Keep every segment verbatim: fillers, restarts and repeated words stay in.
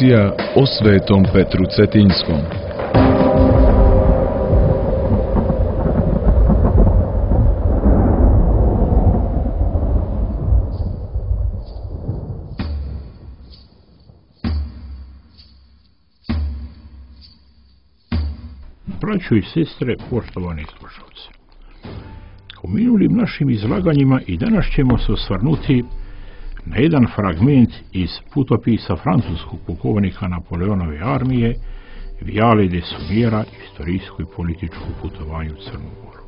Emisija o Svetom Petru Cetinskom. Braćo i sestre, poštovani slušalci, u minulim našim izlaganjima i danas ćemo se osvrnuti na jedan fragment iz putopisa francuskog pukovnika Napoleonove armije Viale de Sommiera, istorijsko i političko putovanje u Crnu Goru.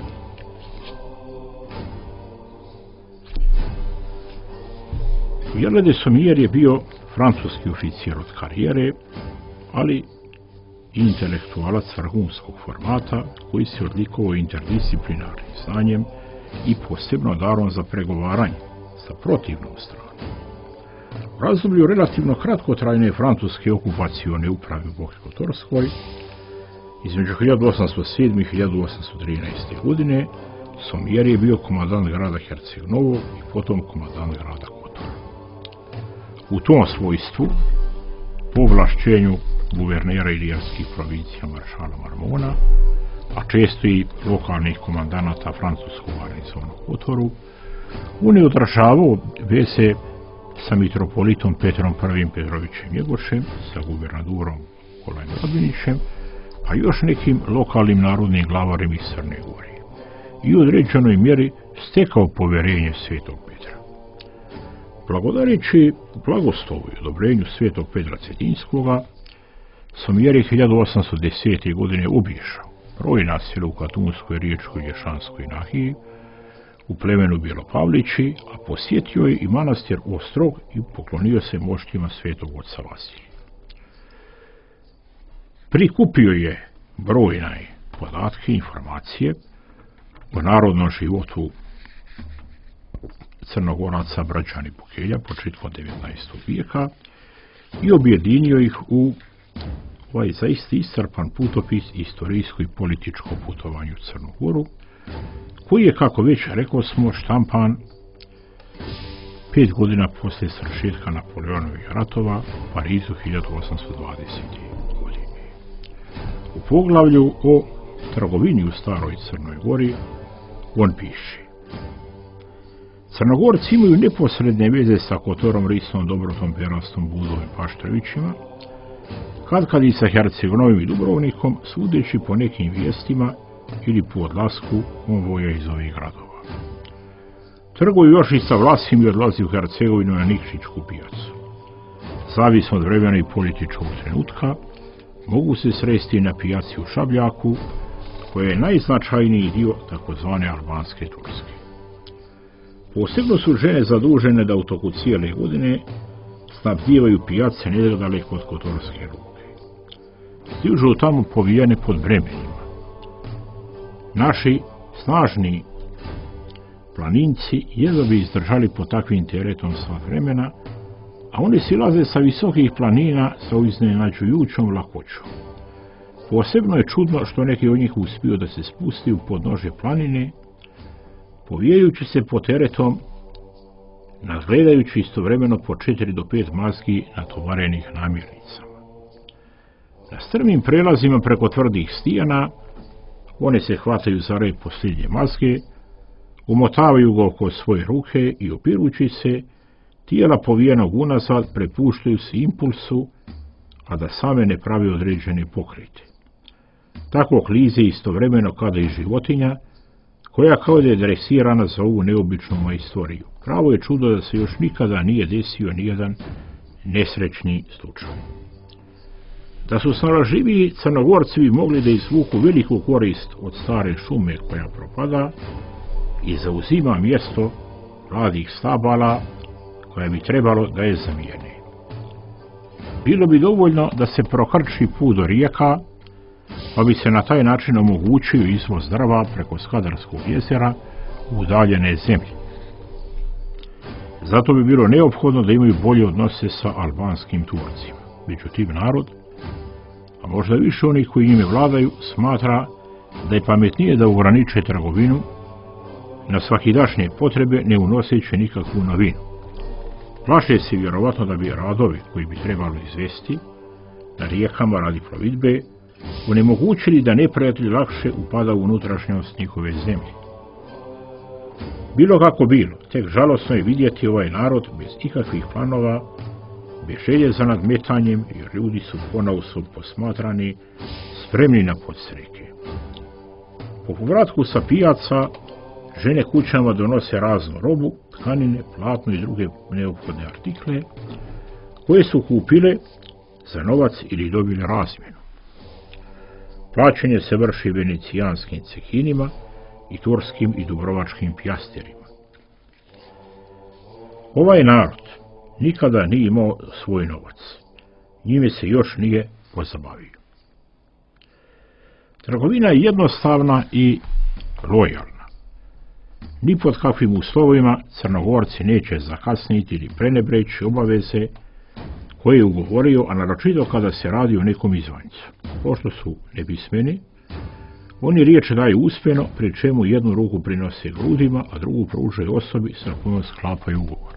Viale de Sommier je bio francuski oficir od karijere, ali intelektualac vrhunskog formata koji se odlikovao interdisciplinarnim znanjem i posebno darom za pregovaranje sa protivnom stranom. U razdoblju relativno kratkotrajne francuske okupacione uprave u Bohsko-Torskoj između hiljadu osamsto sedme i hiljadu osamsto trinaeste. godine Sommier je bio komandant grada Herceg-Novog i potom komandant grada Kotora. U tom svojstvu, po ovlašćenju guvernera ilirskih provincija maršala Marmona, a često i lokalnih komandanata francuskog garnizona u Kotoru, on je održavao veze sa mitropolitom Petrom I. Petrovićem Njegošem, sa guvernadorom Nikolajom Radvinićem, a još nekim lokalnim narodnim glavarima iz Crne Gore i u određenoj mjeri stekao poverenje Svetog Petra. Blagodareći blagoslovu i odobrenju Svetog Petra Cetinskoga, Sommier je hiljadu osamsto desete. godine obišao brojna sela u Katunskoj, Riječkoj i Lješanskoj nahiji, u plemenu Bjelopavlići, a posjetio je i manastir Ostrog i poklonio se moštima Svetog oca Vasilija. Prikupio je brojne podatke i informacije o narodnom životu Crnogoraca, Brađana i Bukelja početkom devetnaestog. vijeka i objedinio ih u ovaj zaista iscrpan putopis istorijsko i političko putovanje u Crnu Goru, koji je, kako već rekao smo, štampan pet godina poslije svršetka Napoleonovih ratova u Parizu hiljadu osamsto dvadesete. godine. U poglavlju o trgovini u staroj Crnoj Gori on piše: Crnogorci imaju neposredne veze sa Kotorom, Risnom, Dobrotom, Perastom, Budom i Paštrevićima, kad kad i sa Herceg-Novim i Dubrovnikom, sudeći po nekim vijestima ili po odlasku konvoja iz ovih gradova. Trguju još i sa Vlasim i odlazi u Hercegovinu na Nikšićku pijacu. Zavisno od vremena i političkog trenutka, mogu se sresti na pijaci u Šabljaku, koja je najznačajniji dio takozvane albanske Turske. Posebno su žene zadužene da u toku cijele godine snabdijevaju pijace nedaleko od Kotorske luke. Stižu tamo povijene pod bremenima. Naši snažni planinci jedva bi izdržali pod takvim teretom sva vremena, a oni silaze sa visokih planina sa iznenađujućom lakoćom. Posebno je čudno što neki od njih uspiju da se spusti u podnožje planine, povijajući se pod teretom, nadgledajući istovremeno po četiri do pet mazgi natovarenih namirnicama. Na strmim prelazima preko tvrdih stijana one se hvataju za rep posljednje mazge, umotavaju ga oko svoje ruke i opirući se, tijela povijenog unazad prepuštaju se impulsu, a da same ne pravi određene pokrete. Tako klize istovremeno kada i životinja, koja kao da je dresirana za ovu neobičnu majstoriju. Pravo je čudo da se još nikada nije desio nijedan nesrećni slučaj. Da su snalažljiviji, Crnogorci bi mogli da izvuku veliku korist od stare šume koja propada i zauzima mjesto mladih stabala koja bi trebalo da je zamijene. Bilo bi dovoljno da se prokrči put do rijeka, pa bi se na taj način omogućio izvoz drva preko Skadarskog jezera u udaljene zemlje. Zato bi bilo neophodno da imaju bolje odnose sa albanskim Turcima. Međutim, narod, a možda više onih koji njime vladaju, smatra da je pametnije da ograniče trgovinu na svakidašnje potrebe, ne unoseći nikakvu novinu. Plaše se vjerovatno da bi radovi koji bi trebalo izvesti na rijekama radi plovidbe onemogućili da neprijatelj lakše upada u unutrašnjost njihove zemlje. Bilo kako bilo, tek žalosno je vidjeti ovaj narod bez ikakvih planova, bez želje za nadmetanjem, jer ljudi su ponaosob posmatrani, spremni na podstreke. Po povratku sa pijaca, žene kućama donose raznu robu, tkanine, platno i druge neophodne artikle, koje su kupile za novac ili dobile razmjenu. Plaćanje se vrši venecijanskim cehinima i turskim i dubrovačkim pjasterima. Ovaj narod nikada nije imao svoj novac, njime se još nije pozabavio. Trgovina je jednostavna i lojalna. Ni pod kakvim uslovima Crnogorci neće zakasniti ili prenebreći obaveze koje je ugovorio, a naročito kada se radi o nekom izvanjcu. Pošto su nepismeni, oni riječ daju usmeno, pri čemu jednu ruku prinose grudima, a drugu pružaju osobi sa kojom sklapaju ugovor.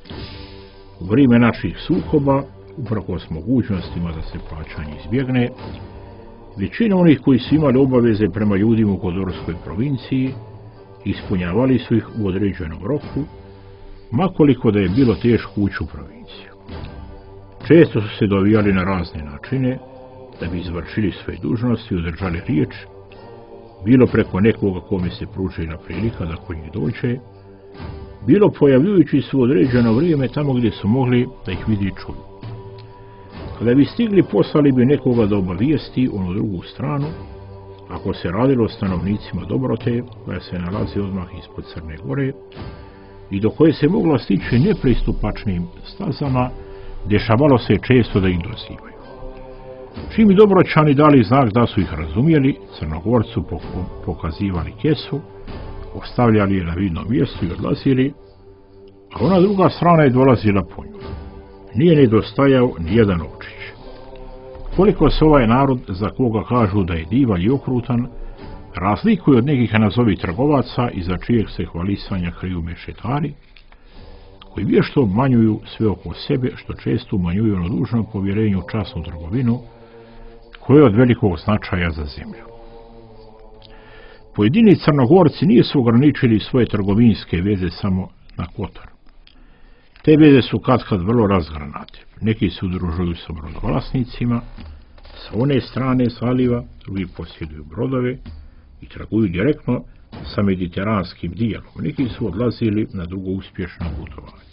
U vrijeme naših sukoba, uprkos mogućnostima da se plaćanje izbjegne, većina onih koji su imali obaveze prema ljudima u Kodorskoj provinciji ispunjavali su ih u određenom roku, makoliko da je bilo teško ući u provinciju. Često su se dovijali na razne načine da bi izvršili svoje dužnosti i održali riječ, bilo preko nekoga kome se pružila prilika da kod njih dođe, bilo pojavljujući se u određeno vrijeme tamo gdje su mogli da ih vidi i čuju. Kada bi stigli, poslali bi nekoga da obavijesti onu drugu stranu, ako se radilo o stanovnicima Dobrote, koja se nalazi odmah ispod Crne Gore i do koje se mogla stići nepristupačnim stazama, dešavalo se često da ih dozivaju. Čim bi Dobroćani dali znak da su ih razumjeli, Crnogorcu pokazivali kesu, ostavljali je na vidnom mjestu i odlazili, a ona druga strana je dolazila po nju. Nije nedostajao nijedan ovčić. Koliko se ovaj narod, za koga kažu da je divan i okrutan, razlikuje od nekih nazovi trgovaca iza čijeg se hvalisanja kriju mešetari, koji vješto obmanjuju sve oko sebe, što često umanjuju ono dužno povjerenje u časnu trgovinu, koje je od velikog značaja za zemlju. Pojedini Crnogorci nisu ograničili svoje trgovinske veze samo na Kotor. Te veze su katkad vrlo razgranate. Neki se udružuju sa brodovlasnicima, sa one strane zaliva, drugi posjeduju brodove i trguju direktno sa mediteranskim dijelom. Neki su odlazili na dugo uspješno putovanje.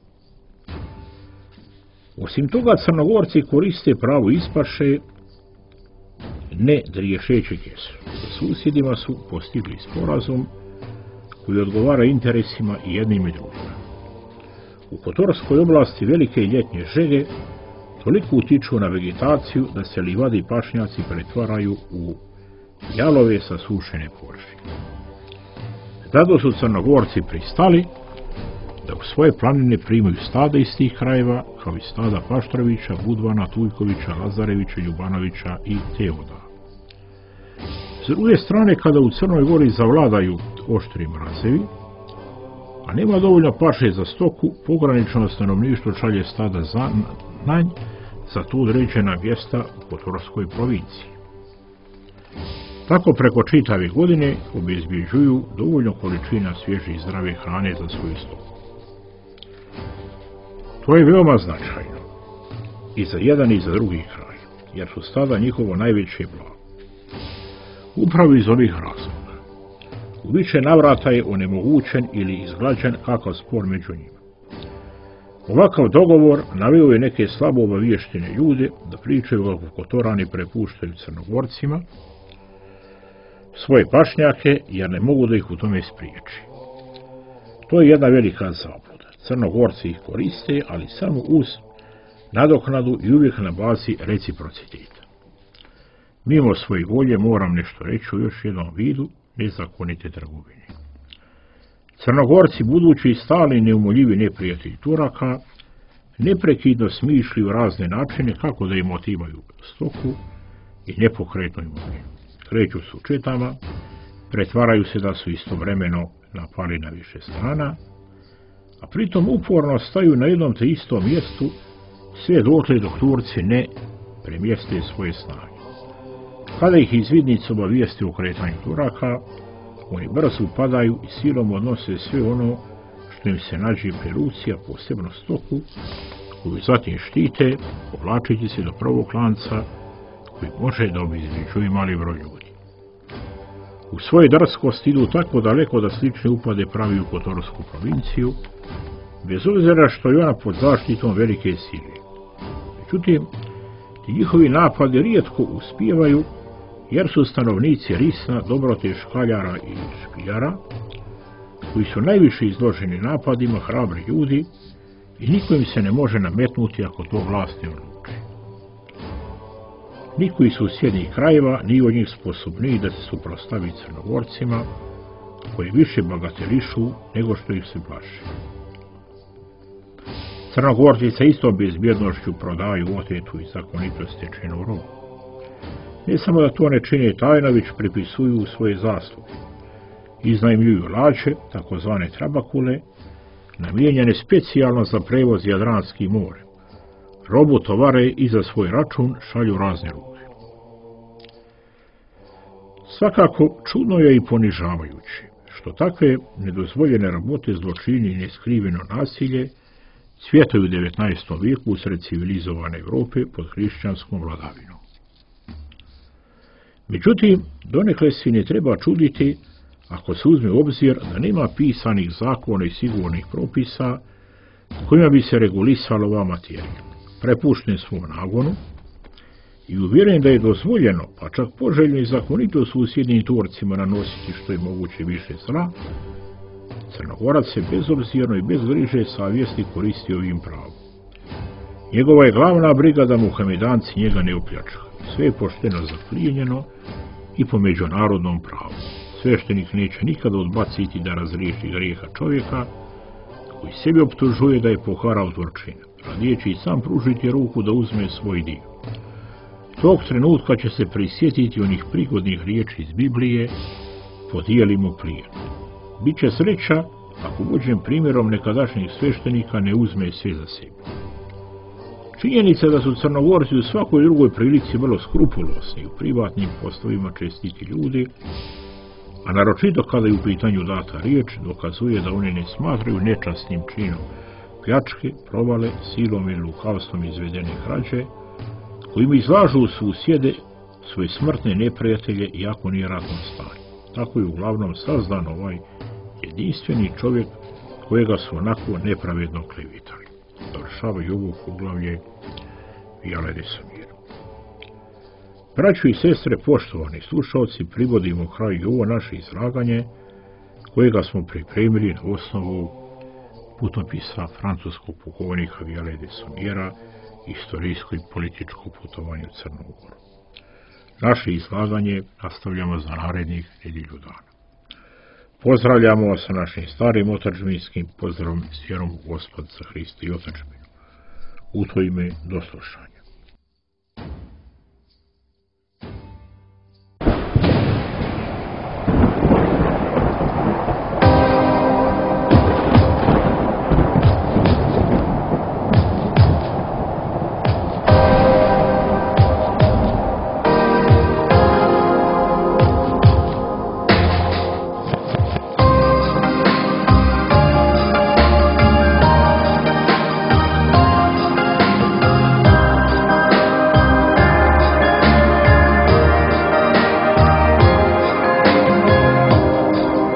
Osim toga, Crnogorci koriste pravo ispaše ne driješeći kesu. Sa susjedima su postigli sporazum koji odgovara interesima i jednim i drugim. U Kotorskoj oblasti velike ljetnje žege toliko utiču na vegetaciju da se livadi i pašnjaci pretvaraju u jalove sasušene površine. Zato su Crnogorci pristali da u svoje planine primaju stada iz tih krajeva, kao i stada Paštrovića, Budvana, Tujkovića, Lazarevića, Ljubanovića i Teoda. S druge strane, kada u Crnoj Gori zavladaju oštri mrazevi, a nema dovoljno paše za stoku, pogranično stanovništvo šalje stada za nanj za tu određena mjesta u Kotorskoj provinciji. Tako preko čitave godine obezbjeđuju dovoljno količina svježe i zdrave hrane za svoju stoku. To je veoma značajno i za jedan i za drugi kraj, jer su stada njihovo najveće blago. Upravo iz ovih razloga u više navrata je onemogućen ili izglađen kakav spor među njima. Ovakav dogovor naveo je neke slabo obaviještene ljude da pričaju kako Kotorani prepuštaju Crnogorcima svoje pašnjake, jer ne mogu da ih u tome spriječi. To je jedna velika zabluda. Crnogorci ih koriste, ali samo uz nadoknadu i uvijek na bazi reciprociteta. Mimo svoje volje moram nešto reći u još jednom vidu nezakonite trgovine. Crnogorci, budući stalni neumoljivi neprijatelji Turaka, neprekidno smišljaju razne načine kako da im otimaju stoku i nepokretnu imovinu. Kreću su četama, pretvaraju se da su istovremeno napali na više strana, a pritom uporno staju na jednom te istom mjestu sve dotle dok Turci ne premjeste svoje snage. Kada ih izvidnici obavijesti o kretanju Turaka, oni brzo upadaju i silom odnose sve ono što im se nađe pri ruci, a posebno stoku, koju zatim štite, povlačeći se do prvog lanca koji može da obezvređuje mali broj ljudi. U svojoj drskosti idu tako daleko da slične upade pravi u Kotorsku provinciju, bez obzira što je ona pod zaštitom velike sile. Međutim, ti njihovi napadi rijetko uspijevaju, jer su stanovnici Risna dobrote škaljara i špijara, koji su najviše izloženi napadima, hrabri ljudi, i niko im se ne može nametnuti ako to vlast ne odluči. Niko iz susjednih krajeva nije od njih sposobniji da se suprotstavi Crnogorcima, koji više bagatelišu nego što ih se plaše. Crnogorci sa istom bezbjednošću prodaju otetu i zakonito stečenu robu. Ne samo da to ne čine tajno, već pripisuju svoje zasluge. Iznajmljuju lađe, takozvane trabakule, namijenjene specijalno za prevoz Jadranskim morem. Robu tovare i za svoj račun šalju razne ruke. Svakako, čudno je i ponižavajuće, što takve nedozvoljene rabote, zločini i neskriveno nasilje cvjetaju u devetnaestom vijeku usred civilizovane Europe pod hrišćanskom vladavinom. Međutim, donekle se ne treba čuditi ako se uzme u obzir da nema pisanih zakona i sigurnih propisa kojima bi se regulisala ova materija. Prepušten svom nagonu i uvjeren da je dozvoljeno, pa čak poželjno i zakonito susjednim Turcima nanositi što je moguće više zla, Crnogorac se bezobzirno i bez griže savjesti koristi ovim pravom. Njegova je glavna briga da Muhamedanci njega ne opljačkaju. Sve je pošteno zaplijenjeno i po međunarodnom pravu. Sveštenik neće nikada odbaciti da razriješi grijeha čovjeka koji sebi optužuje da je poharao zločine. Radijeći sam pružiti ruku da uzme svoj dio. Tog trenutka će se prisjetiti onih prigodnih riječi iz Biblije: podijelimo plijen. Biće sreća ako vođen primjerom nekadašnjih sveštenika ne uzme sve za sebe. Činjenica da su Crnogorci u svakoj drugoj prilici vrlo skrupulosni u privatnim poslovima čestiti ljudi, a naročito kada je u pitanju data riječ, dokazuje da oni ne smatraju nečasnim činom pljačke, provale, silom ili lukavstvom izvedene krađe, kojim izlažu susjede svoje smrtne neprijatelje iako nije ratno stanje. Tako je uglavnom sazdan ovaj jedinstveni čovjek kojega su onako nepravedno klevitali. Završavaju ovo poglavlje Vijale de Somira. Braćo i sestre, poštovani slušalci, privodimo kraju ovo naše izlaganje, kojega smo pripremili na osnovu putopisa francuskog pukovnika Vijale de Somira, Istorijsko i političko putovanje u Crnu Goru. Naše izlaganje nastavljamo za narednih nedjelju dana. Pozdravljamo vas sa našim starim otadžbinskim pozdravom s vjerom u Gospodca Hrista i otadžbinu. U to ime, do slušanja.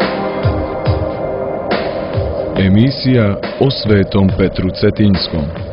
Emisija o Svetom Petru Cetinskom.